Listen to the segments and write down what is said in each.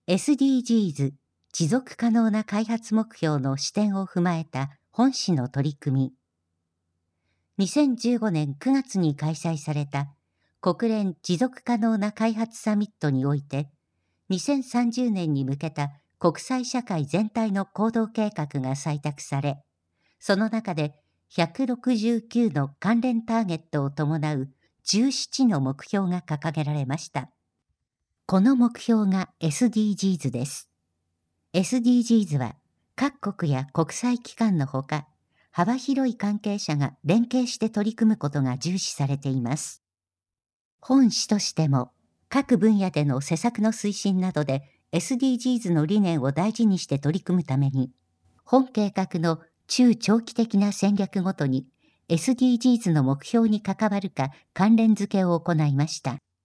SDGs 持続可能な開発目標の視点を踏まえた本市の取り組み。2015年9月に開催された国連持続可能な開発サミットにおいて、2030年に向けた国際社会全体の行動計画が採択され、その中で169の関連ターゲットを伴う17の目標が掲げられました。この目標が SDGs です。SDGs は各国や国際機関のほか、幅広い関係者が連携して取り組むことが重視されています。本市としても、各分野での施策の推進などで SDGs の理念を大事にして取り組むために、本計画の中長期的な戦略ごとに SDGs の目標に関わるか関連付けを行いました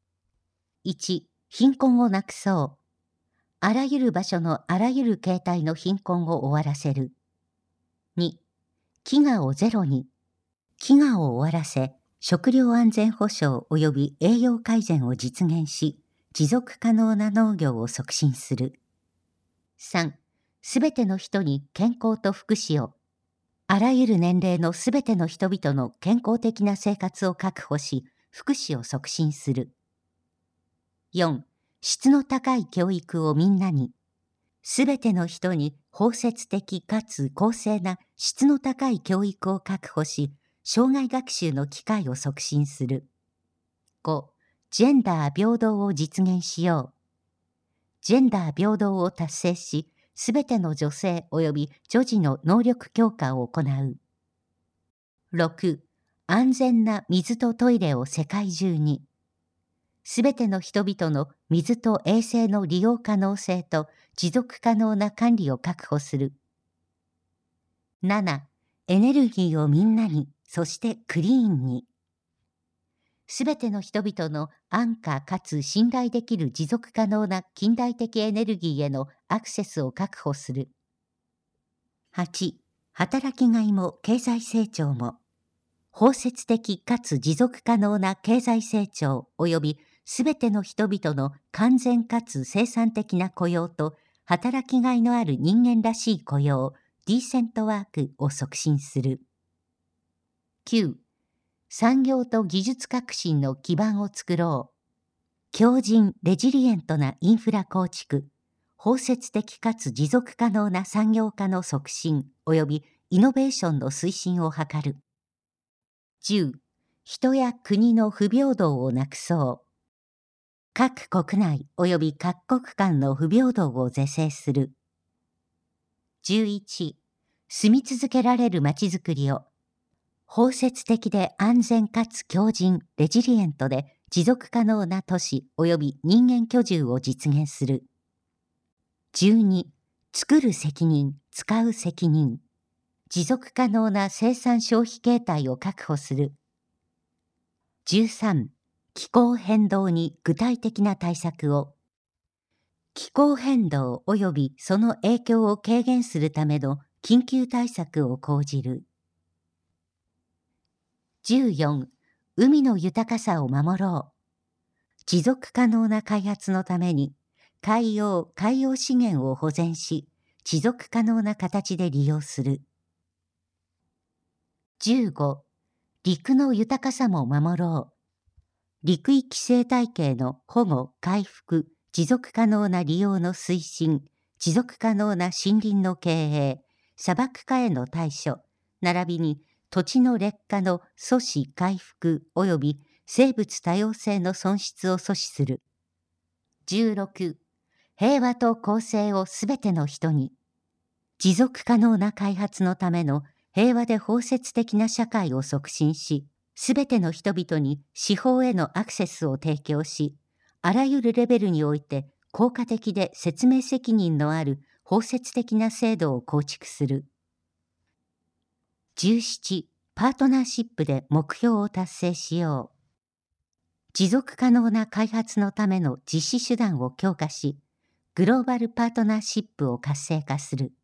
。1、貧困をなくそう。あらゆる場所のあらゆる形態の貧困を終わらせる。2、飢餓をゼロに。飢餓を終わらせ、食料安全保障及び栄養改善を実現し、持続可能な農業を促進する。3、すべての人に健康と福祉を。あらゆる年齢のすべての人々の健康的な生活を確保し、福祉を促進する。4、質の高い教育をみんなに。すべての人に包摂的かつ公正な質の高い教育を確保し、生涯学習の機会を促進する。5、ジェンダー平等を実現しよう。ジェンダー平等を達成し、すべての女性及び女児の能力強化を行う。6、安全な水とトイレを世界中に。すべての人々の水と衛生の利用可能性と持続可能な管理を確保する。7、エネルギーをみんなに、そしてクリーンに。すべての人々の安価かつ信頼できる持続可能な近代的エネルギーへのアクセスを確保する。8、働きがいも経済成長も。包摂的かつ持続可能な経済成長及びすべての人々の完全かつ生産的な雇用と働きがいのある人間らしい雇用、ディーセントワークを促進する。9、産業と技術革新の基盤を作ろう。強靭・レジリエントなインフラ構築、包摂的かつ持続可能な産業化の促進及びイノベーションの推進を図る。10、人や国の不平等をなくそう。各国内及び各国間の不平等を是正する。11、住み続けられるまちづくりを。包摂的で安全かつ強靭、レジリエントで持続可能な都市及び人間居住を実現する。12、作る責任、使う責任。持続可能な生産消費形態を確保する。13、気候変動に具体的な対策を。気候変動及びその影響を軽減するための緊急対策を講じる。14、海の豊かさを守ろう。持続可能な開発のために海洋資源を保全し、持続可能な形で利用する。15、陸の豊かさも守ろう。陸域生態系の保護・回復、持続可能な利用の推進、持続可能な森林の経営、砂漠化への対処、並びに土地の劣化の阻止・回復及び生物多様性の損失を阻止する。16、平和と公正をすべての人に。持続可能な開発のための平和で包摂的な社会を促進し、すべての人々に司法へのアクセスを提供し、あらゆるレベルにおいて効果的で説明責任のある包摂的な制度を構築する。17、パートナーシップで目標を達成しよう。持続可能な開発のための実施手段を強化し、グローバルパートナーシップを活性化する。